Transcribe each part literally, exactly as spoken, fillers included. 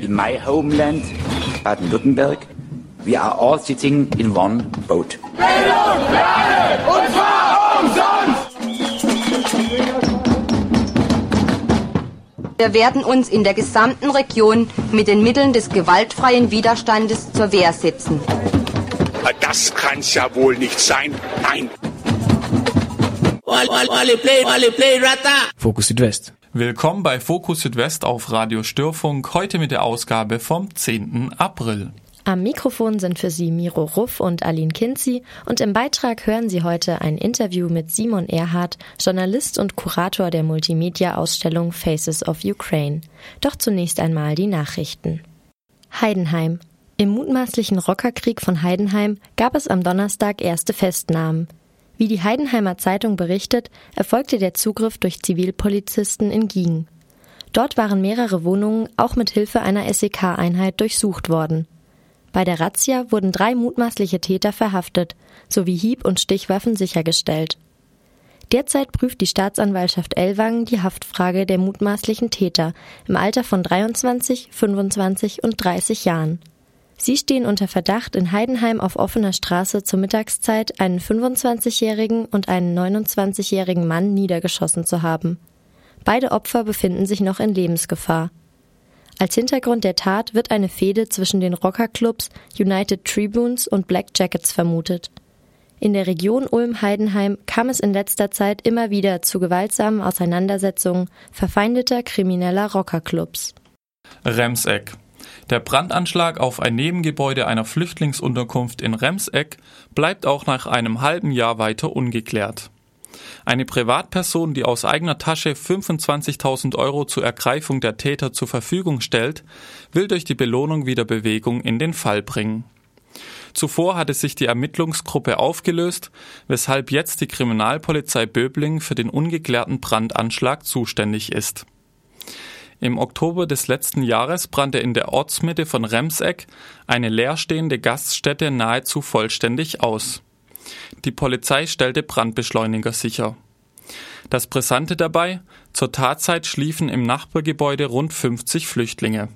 my homeland, Baden-Württemberg. We are all sitting in one boat. Bildung für alle, und zwar umsonst! Wir werden uns in der gesamten Region mit den Mitteln des gewaltfreien Widerstandes zur Wehr setzen. Das kann's ja wohl nicht sein. Nein. Fokus Südwest. Willkommen bei Fokus Südwest auf Radio Störfunk, heute mit der Ausgabe vom zehnten April. Am Mikrofon sind für Sie Miro Ruff und Aline Kinzi und im Beitrag hören Sie heute ein Interview mit Simon Erhardt, Journalist und Kurator der Multimedia-Ausstellung Faces of Ukraine. Doch zunächst einmal die Nachrichten. Heidenheim. Im mutmaßlichen Rockerkrieg von Heidenheim gab es am Donnerstag erste Festnahmen. Wie die Heidenheimer Zeitung berichtet, erfolgte der Zugriff durch Zivilpolizisten in Giegen. Dort waren mehrere Wohnungen auch mit Hilfe einer S E K-Einheit durchsucht worden. Bei der Razzia wurden drei mutmaßliche Täter verhaftet, sowie Hieb- und Stichwaffen sichergestellt. Derzeit prüft die Staatsanwaltschaft Ellwangen die Haftfrage der mutmaßlichen Täter im Alter von dreiundzwanzig, fünfundzwanzig und dreißig Jahren. Sie stehen unter Verdacht, in Heidenheim auf offener Straße zur Mittagszeit einen fünfundzwanzigjährigen und einen neunundzwanzigjährigen Mann niedergeschossen zu haben. Beide Opfer befinden sich noch in Lebensgefahr. Als Hintergrund der Tat wird eine Fehde zwischen den Rockerclubs United Tribunes und Black Jackets vermutet. In der Region Ulm-Heidenheim kam es in letzter Zeit immer wieder zu gewaltsamen Auseinandersetzungen verfeindeter krimineller Rockerclubs. Remseck. Der Brandanschlag auf ein Nebengebäude einer Flüchtlingsunterkunft in Remseck bleibt auch nach einem halben Jahr weiter ungeklärt. Eine Privatperson, die aus eigener Tasche fünfundzwanzigtausend Euro zur Ergreifung der Täter zur Verfügung stellt, will durch die Belohnung wieder Bewegung in den Fall bringen. Zuvor hatte sich die Ermittlungsgruppe aufgelöst, weshalb jetzt die Kriminalpolizei Böblingen für den ungeklärten Brandanschlag zuständig ist. Im Oktober des letzten Jahres brannte in der Ortsmitte von Remseck eine leerstehende Gaststätte nahezu vollständig aus. Die Polizei stellte Brandbeschleuniger sicher. Das Brisante dabei: zur Tatzeit schliefen im Nachbargebäude rund fünfzig Flüchtlinge.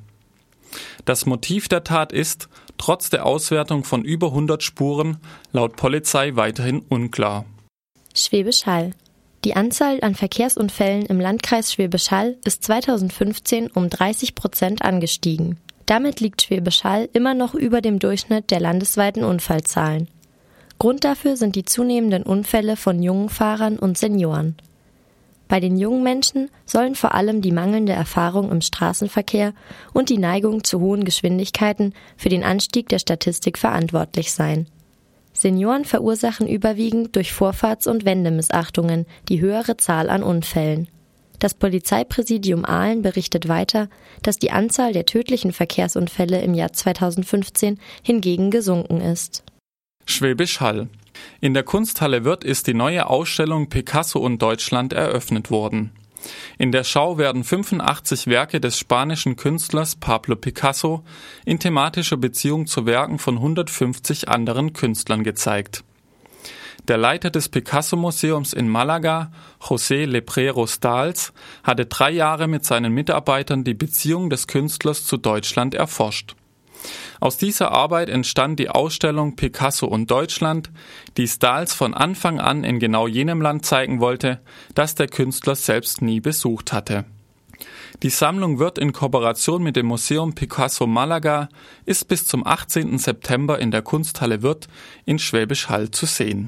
Das Motiv der Tat ist, trotz der Auswertung von über hundert Spuren, laut Polizei weiterhin unklar. Schwäbisch Hall. Die Anzahl an Verkehrsunfällen im Landkreis Schwäbisch Hall ist zweitausendfünfzehn um dreißig Prozent angestiegen. Damit liegt Schwäbisch Hall immer noch über dem Durchschnitt der landesweiten Unfallzahlen. Grund dafür sind die zunehmenden Unfälle von jungen Fahrern und Senioren. Bei den jungen Menschen sollen vor allem die mangelnde Erfahrung im Straßenverkehr und die Neigung zu hohen Geschwindigkeiten für den Anstieg der Statistik verantwortlich sein. Senioren verursachen überwiegend durch Vorfahrts- und Wendemissachtungen die höhere Zahl an Unfällen. Das Polizeipräsidium Aalen berichtet weiter, dass die Anzahl der tödlichen Verkehrsunfälle im Jahr zweitausendfünfzehn hingegen gesunken ist. Schwäbisch Hall. In der Kunsthalle Wirth ist die neue Ausstellung Picasso und Deutschland eröffnet worden. In der Schau werden fünfundachtzig Werke des spanischen Künstlers Pablo Picasso in thematischer Beziehung zu Werken von hundertfünfzig anderen Künstlern gezeigt. Der Leiter des Picasso-Museums in Malaga, José Leprero Stals, hatte drei Jahre mit seinen Mitarbeitern die Beziehung des Künstlers zu Deutschland erforscht. Aus dieser Arbeit entstand die Ausstellung Picasso und Deutschland, die Stals von Anfang an in genau jenem Land zeigen wollte, das der Künstler selbst nie besucht hatte. Die Sammlung wird in Kooperation mit dem Museum Picasso Malaga ist bis zum achtzehnten September in der Kunsthalle Wirth in Schwäbisch Hall zu sehen.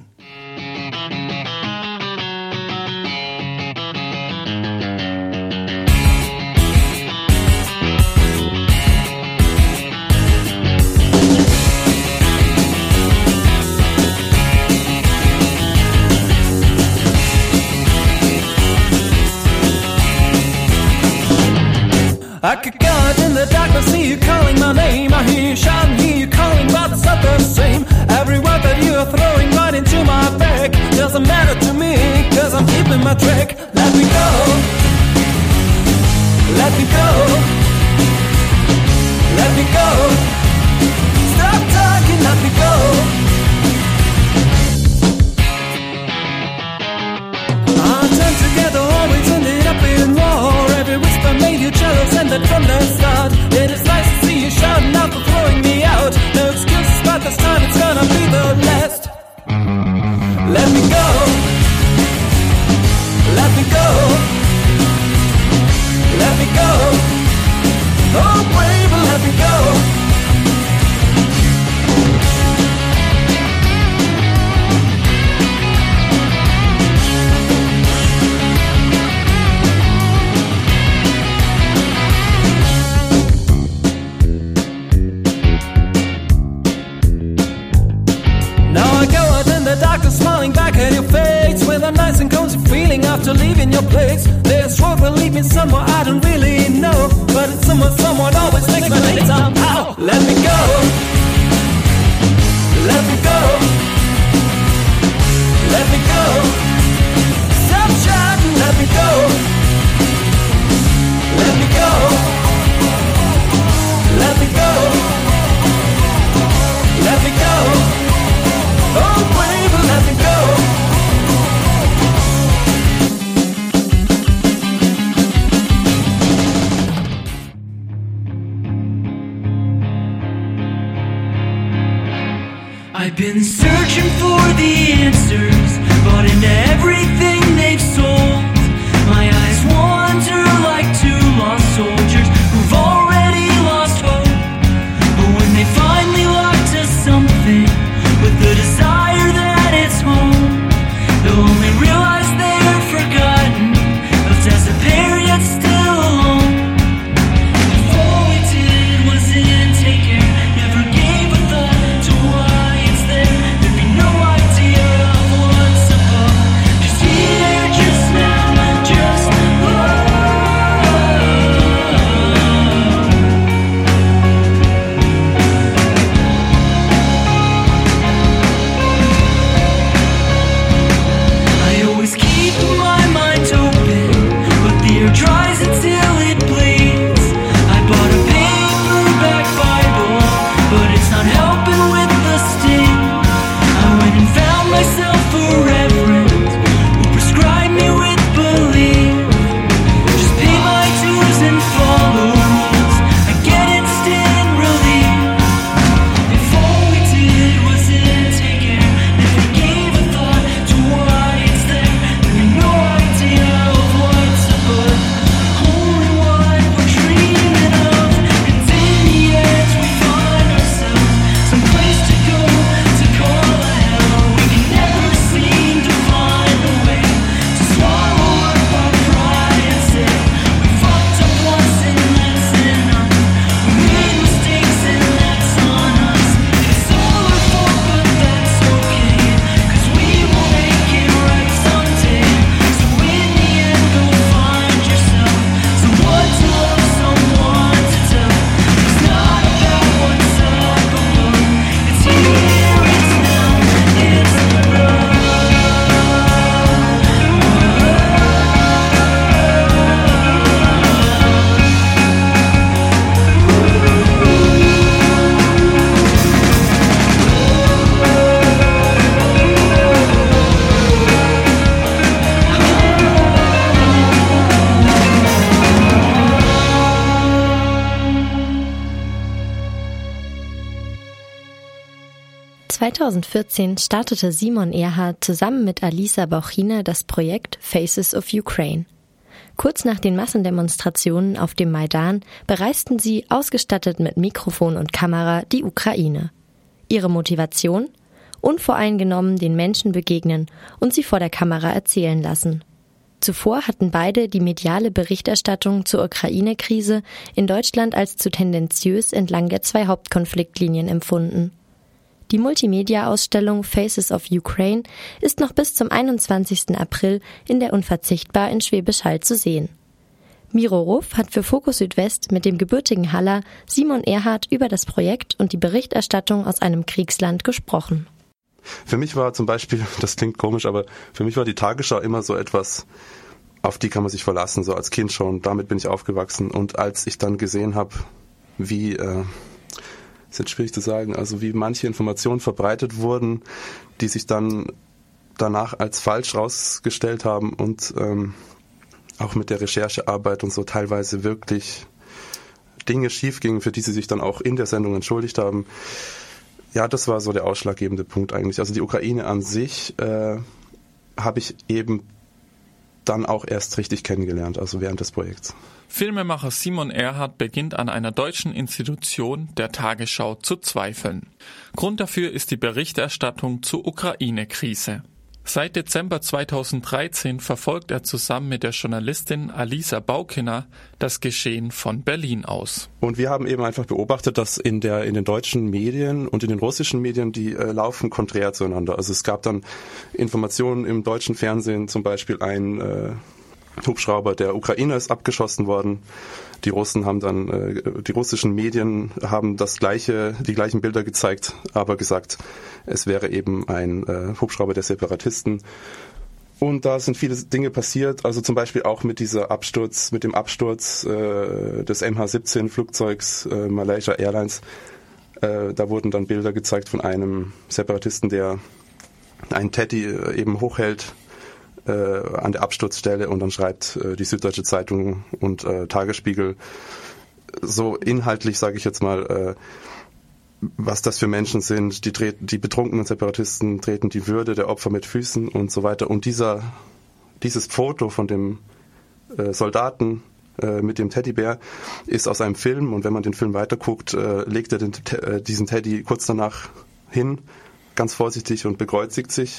I could go out in the darkness, see you calling my name. I hear you shouting, hear you calling, but it's not the same. Every word that you are throwing right into my back doesn't matter to me, cause I'm keeping my track. Let me go, let me go, let me go. Stop talking, let me go. Our time together always ended up in war. Every whisper made you jealous, and that from the start it is nice. your place. This road will lead me somewhere I don't really know, but it's somewhere someone always makes me late somehow. Let me go. Let me go. Let me go. Stop shouting, let me go. Let me go. Let me go. Let me go. Oh, baby, let me go. I've been searching for the answers, bought into everything they've sold. My eyes wander like two lost soldiers who've already lost hope. But when they finally lock to something with the desire that it's home, they'll only realize they're forgotten, left as a pair yet still alone. If all we did was intake care, never gave a thought to why it's there, there'd be no idea of what's above. Just here, just now, just love. I always keep my mind open, but the air dries until it bleeds. I bought a paperback Bible, but it's not helping with the sting. I went and found myself a reverend who prescribed me with belief. Just pay my dues and follow rules, I get instant relief. If all we did was intake care, never gave a thought to why it's there, there'd be no idea of what's above, only what we're dreaming of. And in the end we find ourselves some place to go, to call a hell. We can never seem to find a way to swallow up our pride and say we fucked up once and that's enough. We made mistakes and that's on us. It's all our fault but that's okay, 'cause we will make it right someday. So in the end go find yourself someone to love, someone to tell. It's not about what's up above, it's here, it's now, it's love. zweitausendvierzehn startete Simon Erhardt zusammen mit Alisa Bauchina das Projekt Faces of Ukraine. Kurz nach den Massendemonstrationen auf dem Maidan bereisten sie, ausgestattet mit Mikrofon und Kamera, die Ukraine. Ihre Motivation? Unvoreingenommen den Menschen begegnen und sie vor der Kamera erzählen lassen. Zuvor hatten beide die mediale Berichterstattung zur Ukraine-Krise in Deutschland als zu tendenziös entlang der zwei Hauptkonfliktlinien empfunden. Die Multimedia-Ausstellung Faces of Ukraine ist noch bis zum einundzwanzigsten April in der Unverzichtbar in Schwäbisch Hall zu sehen. Miro Ruff hat für Fokus Südwest mit dem gebürtigen Haller Simon Erhardt über das Projekt und die Berichterstattung aus einem Kriegsland gesprochen. Für mich war zum Beispiel, das klingt komisch, aber für mich war die Tagesschau immer so etwas, auf die kann man sich verlassen, so als Kind schon. Damit bin ich aufgewachsen. Und als ich dann gesehen habe, wie, äh, ist jetzt schwierig zu sagen, also wie manche Informationen verbreitet wurden, die sich dann danach als falsch rausgestellt haben und ähm, auch mit der Recherchearbeit und so teilweise wirklich Dinge schief gingen, für die sie sich dann auch in der Sendung entschuldigt haben. Ja, das war so der ausschlaggebende Punkt eigentlich. Also die Ukraine an sich äh, habe ich eben dann auch erst richtig kennengelernt, also während des Projekts. Filmemacher Simon Erhardt beginnt an einer deutschen Institution, der Tagesschau, zu zweifeln. Grund dafür ist die Berichterstattung zur Ukraine-Krise. Seit Dezember zweitausenddreizehn verfolgt er zusammen mit der Journalistin Alisa Bauchina das Geschehen von Berlin aus. Und wir haben eben einfach beobachtet, dass in der in den deutschen Medien und in den russischen Medien, die äh, laufen konträr zueinander. Also es gab dann Informationen im deutschen Fernsehen, zum Beispiel ein äh, Hubschrauber der Ukraine ist abgeschossen worden. Die Russen haben dann, äh, die russischen Medien haben das gleiche, die gleichen Bilder gezeigt, aber gesagt, es wäre eben ein äh, Hubschrauber der Separatisten. Und da sind viele Dinge passiert, also zum Beispiel auch mit dieser Absturz, mit dem Absturz äh, des M H siebzehn Flugzeugs äh, Malaysia Airlines. Äh, da wurden dann Bilder gezeigt von einem Separatisten, der einen Teddy äh, eben hochhält äh, an der Absturzstelle und dann schreibt äh, die Süddeutsche Zeitung und äh, Tagesspiegel so inhaltlich, sage ich jetzt mal, äh, was das für Menschen sind, die, treten, die betrunkenen Separatisten treten die Würde der Opfer mit Füßen und so weiter. Und dieser, dieses Foto von dem äh, Soldaten äh, mit dem Teddybär ist aus einem Film, und wenn man den Film weiterguckt, äh, legt er den, äh, diesen Teddy kurz danach hin, ganz vorsichtig, und bekreuzigt sich.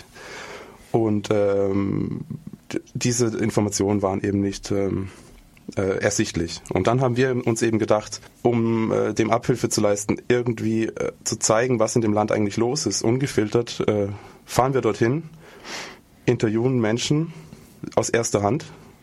Und ähm, d- diese Informationen waren eben nicht ähm, Äh, ersichtlich. Und dann haben wir uns eben gedacht, um äh, dem Abhilfe zu leisten, irgendwie äh, zu zeigen, was in dem Land eigentlich los ist, ungefiltert, äh, fahren wir dorthin, interviewen Menschen aus erster Hand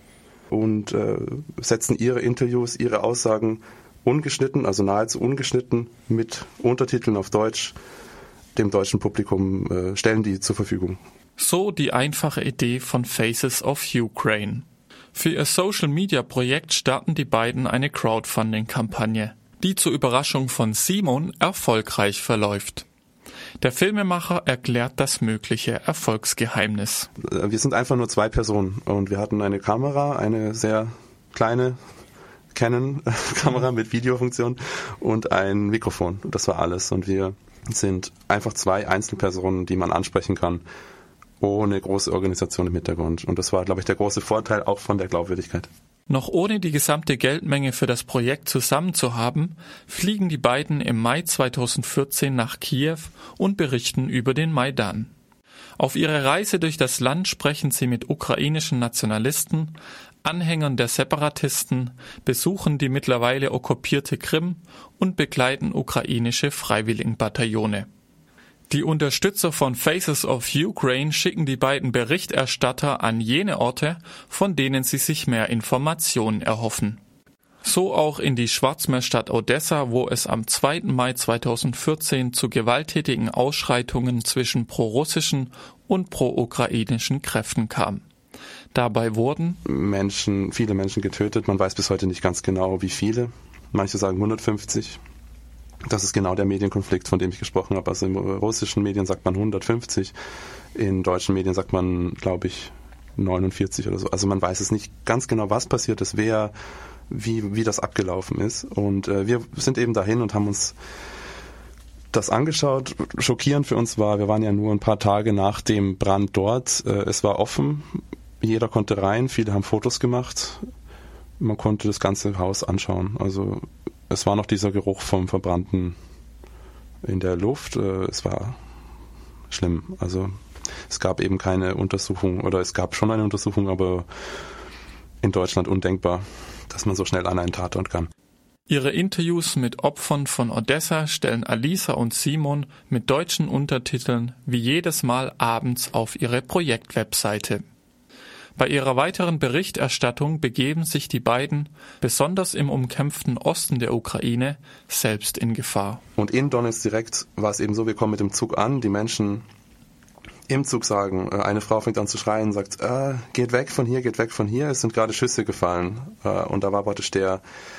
und äh, setzen ihre Interviews, ihre Aussagen ungeschnitten, also nahezu ungeschnitten, mit Untertiteln auf Deutsch dem deutschen Publikum, äh, stellen die zur Verfügung. So die einfache Idee von Faces of Ukraine. Für ihr Social-Media-Projekt starten die beiden eine Crowdfunding-Kampagne, die zur Überraschung von Simon erfolgreich verläuft. Der Filmemacher erklärt das mögliche Erfolgsgeheimnis. Wir sind einfach nur zwei Personen und wir hatten eine Kamera, eine sehr kleine Canon-Kamera mit Videofunktion und ein Mikrofon. Das war alles, und wir sind einfach zwei Einzelpersonen, die man ansprechen kann, ohne große Organisation im Hintergrund. Und das war, glaube ich, der große Vorteil auch von der Glaubwürdigkeit. Noch ohne die gesamte Geldmenge für das Projekt zusammen zu haben, fliegen die beiden im Mai zweitausendvierzehn nach Kiew und berichten über den Maidan. Auf ihrer Reise durch das Land sprechen sie mit ukrainischen Nationalisten, Anhängern der Separatisten, besuchen die mittlerweile okkupierte Krim und begleiten ukrainische Freiwilligenbataillone. Die Unterstützer von Faces of Ukraine schicken die beiden Berichterstatter an jene Orte, von denen sie sich mehr Informationen erhoffen. So auch in die Schwarzmeerstadt Odessa, wo es am zweiten Mai zweitausendvierzehn zu gewalttätigen Ausschreitungen zwischen prorussischen und pro-ukrainischen Kräften kam. Dabei wurden Menschen, viele Menschen getötet. Man weiß bis heute nicht ganz genau, wie viele. Manche sagen hundertfünfzig. Das ist genau der Medienkonflikt, von dem ich gesprochen habe. Also in russischen Medien sagt man hundertfünfzig, in deutschen Medien sagt man, glaube ich, neunundvierzig oder so. Also man weiß es nicht ganz genau, was passiert ist, wer, wie, wie das abgelaufen ist. Und äh, wir sind eben dahin und haben uns das angeschaut. Schockierend für uns war, wir waren ja nur ein paar Tage nach dem Brand dort. Äh, es war offen, jeder konnte rein, viele haben Fotos gemacht. Man konnte das ganze Haus anschauen. Also es war noch dieser Geruch vom Verbrannten in der Luft. Es war schlimm. Also es gab eben keine Untersuchung, oder es gab schon eine Untersuchung, aber in Deutschland undenkbar, dass man so schnell an einen Tatort kann. Ihre Interviews mit Opfern von Odessa stellen Alisa und Simon mit deutschen Untertiteln wie jedes Mal abends auf ihre Projektwebseite. Bei ihrer weiteren Berichterstattung begeben sich die beiden, besonders im umkämpften Osten der Ukraine, selbst in Gefahr. Und in Donetsk direkt war es eben so, wir kommen mit dem Zug an, die Menschen im Zug sagen, eine Frau fängt an zu schreien, sagt, äh, geht weg von hier, geht weg von hier, es sind gerade Schüsse gefallen. Und da war praktisch der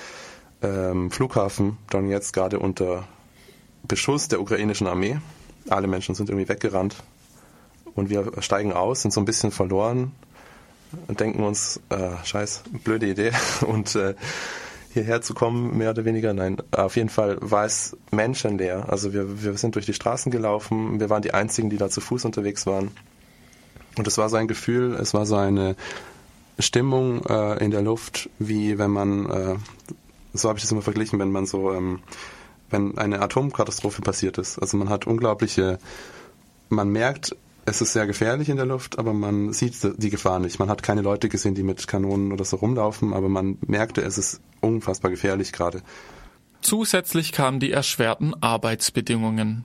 ähm, Flughafen Donetsk gerade unter Beschuss der ukrainischen Armee. Alle Menschen sind irgendwie weggerannt und wir steigen aus, sind so ein bisschen verloren und denken uns, äh, scheiß, blöde Idee, und äh, hierher zu kommen, mehr oder weniger, nein, auf jeden Fall war es menschenleer. Also wir, wir sind durch die Straßen gelaufen, wir waren die Einzigen, die da zu Fuß unterwegs waren. Und es war so ein Gefühl, es war so eine Stimmung äh, in der Luft, wie wenn man, äh, so habe ich das immer verglichen, wenn man so, ähm, wenn eine Atomkatastrophe passiert ist. Also man hat unglaubliche, man merkt, es ist sehr gefährlich in der Luft, aber man sieht die Gefahr nicht. Man hat keine Leute gesehen, die mit Kanonen oder so rumlaufen, aber man merkte, es ist unfassbar gefährlich gerade. Zusätzlich kamen die erschwerten Arbeitsbedingungen.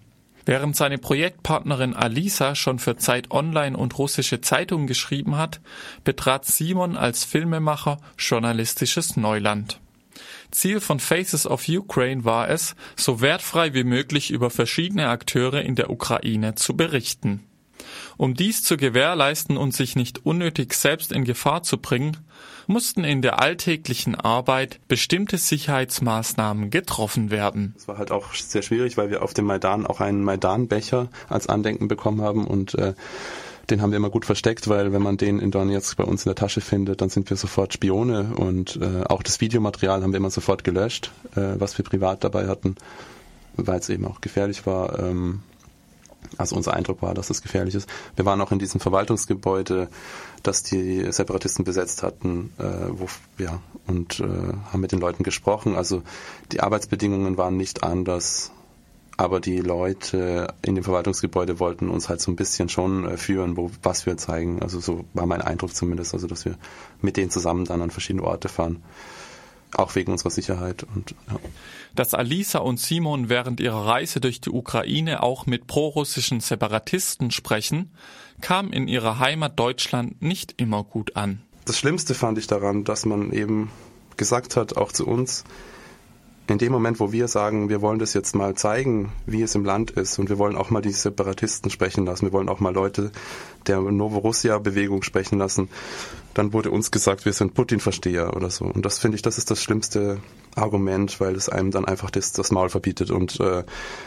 Während seine Projektpartnerin Alisa schon für Zeit Online und russische Zeitungen geschrieben hat, betrat Simon als Filmemacher journalistisches Neuland. Ziel von Faces of Ukraine war es, so wertfrei wie möglich über verschiedene Akteure in der Ukraine zu berichten. Um dies zu gewährleisten und sich nicht unnötig selbst in Gefahr zu bringen, mussten in der alltäglichen Arbeit bestimmte Sicherheitsmaßnahmen getroffen werden. Es war halt auch sehr schwierig, weil wir auf dem Maidan auch einen Maidan-Becher als Andenken bekommen haben und äh, den haben wir immer gut versteckt, weil wenn man den in Donetsk bei uns in der Tasche findet, dann sind wir sofort Spione und äh, auch das Videomaterial haben wir immer sofort gelöscht, äh, was wir privat dabei hatten, weil es eben auch gefährlich war. Ähm, Also unser Eindruck war, dass es gefährlich ist. Wir waren auch in diesem Verwaltungsgebäude, das die Separatisten besetzt hatten, äh, wo, ja, und äh, haben mit den Leuten gesprochen. Also die Arbeitsbedingungen waren nicht anders, aber die Leute in dem Verwaltungsgebäude wollten uns halt so ein bisschen schon äh, führen, wo, was wir zeigen. Also so war mein Eindruck zumindest, also dass wir mit denen zusammen dann an verschiedene Orte fahren. Auch wegen unserer Sicherheit. Und ja. Dass Alisa und Simon während ihrer Reise durch die Ukraine auch mit prorussischen Separatisten sprechen, kam in ihrer Heimat Deutschland nicht immer gut an. Das Schlimmste fand ich daran, dass man eben gesagt hat, auch zu uns, in dem Moment, wo wir sagen, wir wollen das jetzt mal zeigen, wie es im Land ist und wir wollen auch mal die Separatisten sprechen lassen, wir wollen auch mal Leute der Novorussia-Bewegung sprechen lassen, dann wurde uns gesagt, wir sind Putin-Versteher oder so. Und das finde ich, das ist das schlimmste Argument, weil es einem dann einfach das, das Maul verbietet und äh,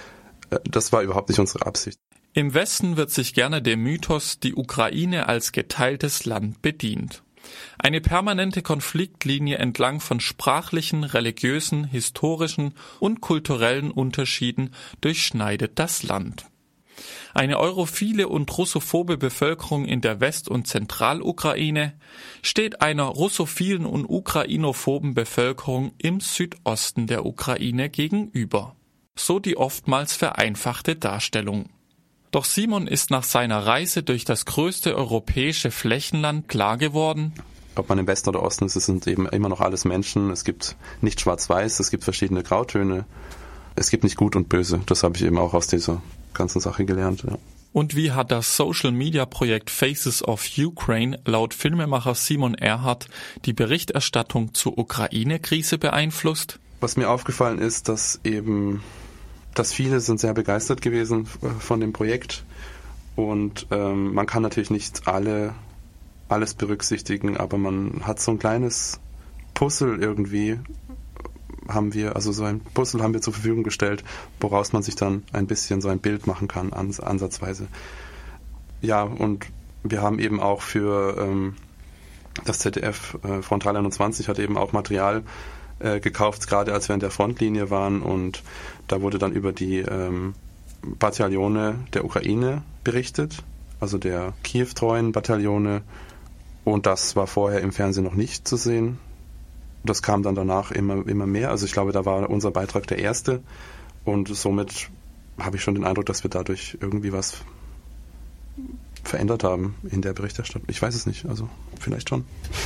das war überhaupt nicht unsere Absicht. Im Westen wird sich gerne dem Mythos die Ukraine als geteiltes Land bedient. Eine permanente Konfliktlinie entlang von sprachlichen, religiösen, historischen und kulturellen Unterschieden durchschneidet das Land. Eine europhile und russophobe Bevölkerung in der West- und Zentralukraine steht einer russophilen und ukrainophoben Bevölkerung im Südosten der Ukraine gegenüber. So die oftmals vereinfachte Darstellung. Doch Simon ist nach seiner Reise durch das größte europäische Flächenland klar geworden: Ob man im Westen oder Osten ist, es sind eben immer noch alles Menschen. Es gibt nicht schwarz-weiß, es gibt verschiedene Grautöne. Es gibt nicht gut und böse. Das habe ich eben auch aus dieser ganzen Sache gelernt. Ja. Und wie hat das Social-Media-Projekt Faces of Ukraine laut Filmemacher Simon Erhardt die Berichterstattung zur Ukraine-Krise beeinflusst? Was mir aufgefallen ist, dass eben dass viele sind sehr begeistert gewesen von dem Projekt und ähm, man kann natürlich nicht alle alles berücksichtigen, aber man hat so ein kleines Puzzle irgendwie, haben wir, also so ein Puzzle haben wir zur Verfügung gestellt, woraus man sich dann ein bisschen so ein Bild machen kann, ans, ansatzweise. Ja, und wir haben eben auch für ähm, das Z D F, äh, Frontal einundzwanzig hat eben auch Material äh, gekauft, gerade als wir in der Frontlinie waren und da wurde dann über die ähm, Bataillone der Ukraine berichtet, also der Kiew-treuen Bataillone. Und das war vorher im Fernsehen noch nicht zu sehen. Das kam dann danach immer, immer mehr. Also ich glaube, da war unser Beitrag der erste. Und somit habe ich schon den Eindruck, dass wir dadurch irgendwie was verändert haben in der Berichterstattung. Ich weiß es nicht, also vielleicht schon.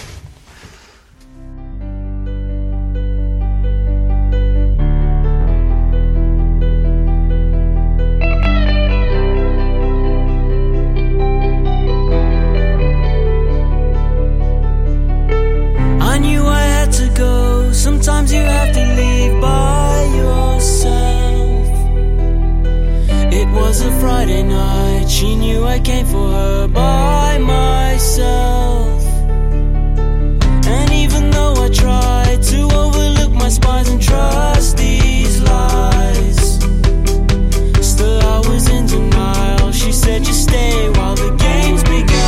Sometimes you have to leave by yourself. It was a Friday night, she knew I came for her by myself. And even though I tried to overlook my spies and trust these lies, still I was in denial. She said just stay while the games begun.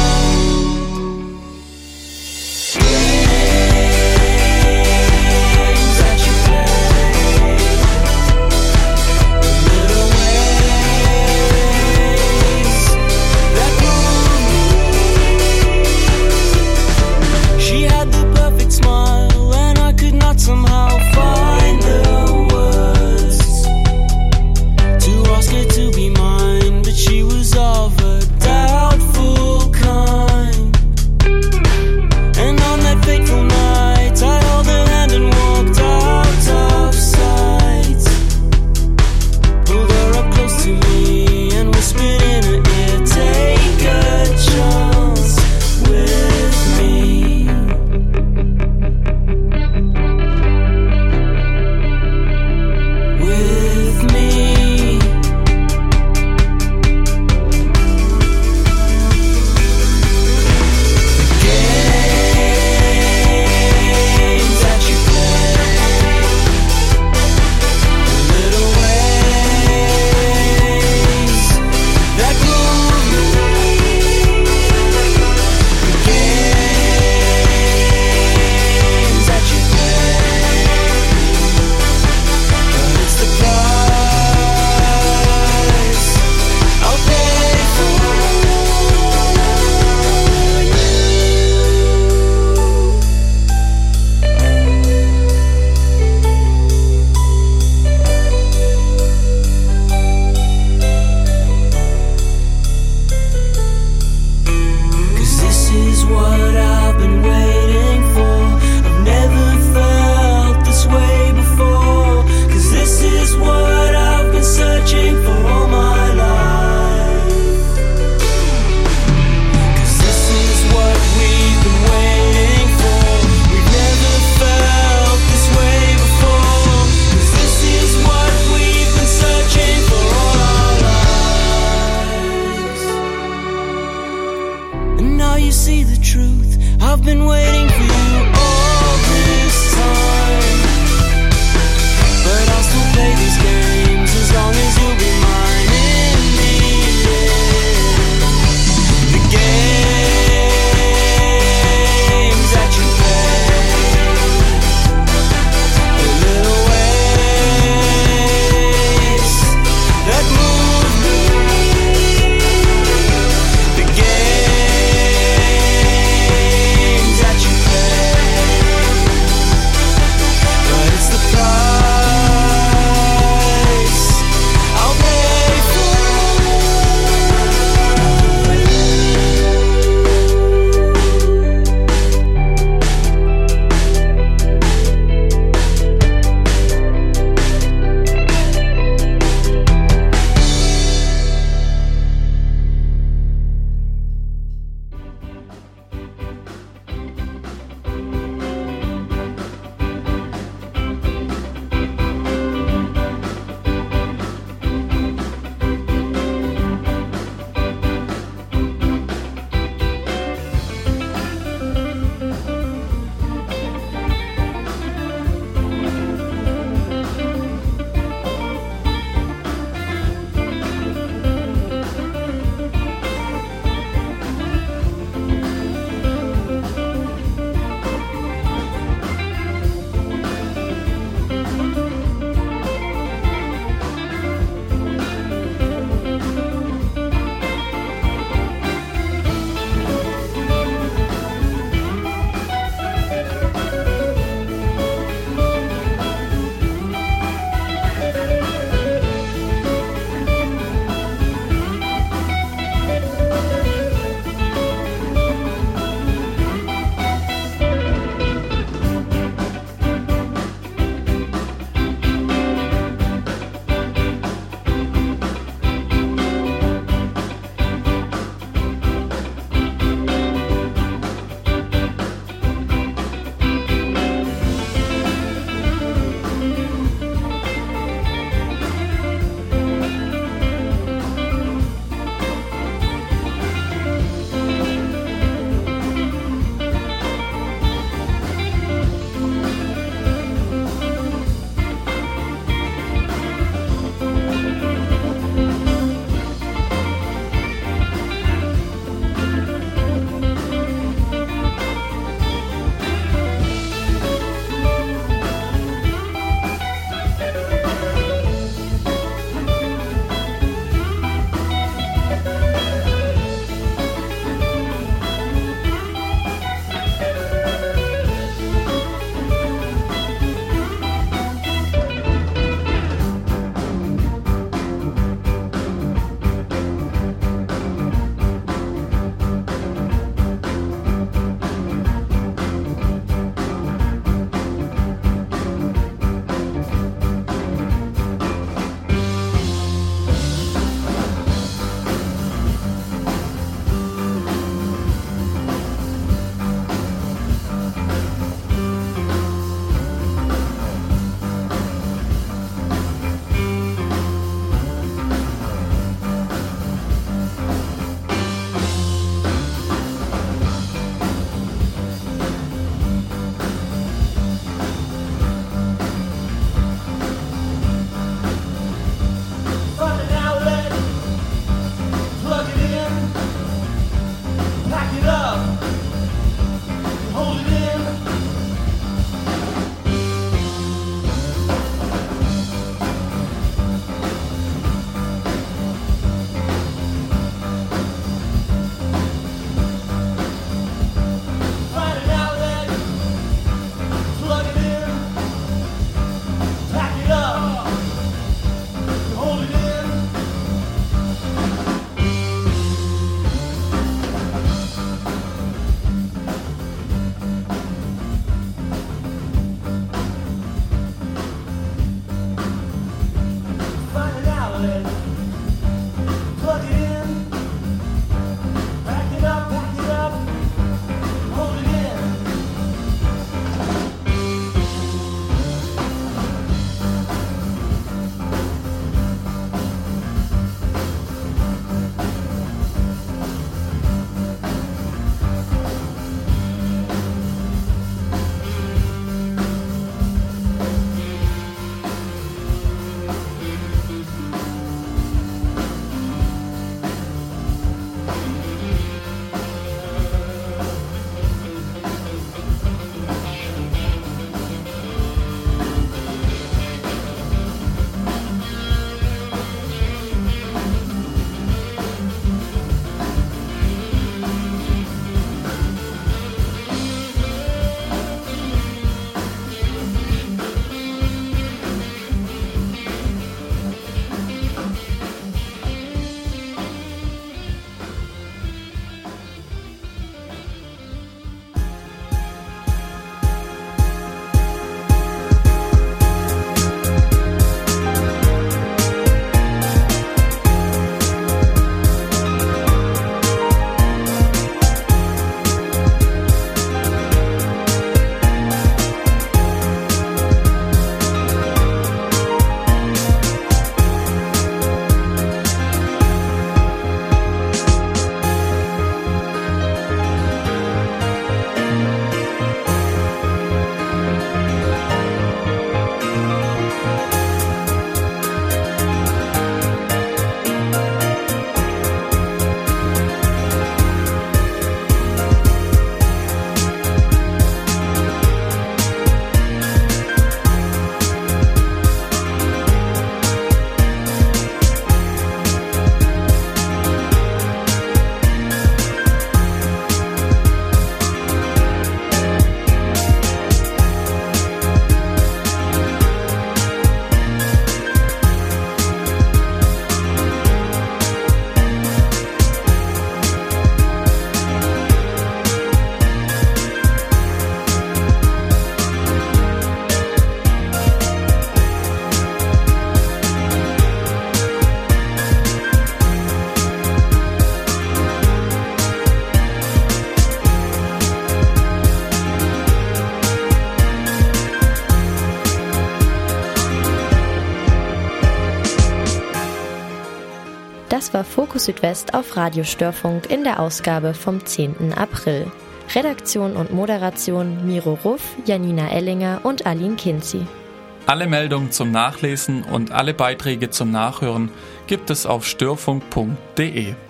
Das war Fokus Südwest auf Radio Störfunk in der Ausgabe vom zehnten April. Redaktion und Moderation Miro Ruff, Janina Ellinger und Aline Kinzi. Alle Meldungen zum Nachlesen und alle Beiträge zum Nachhören gibt es auf störfunk punkt de.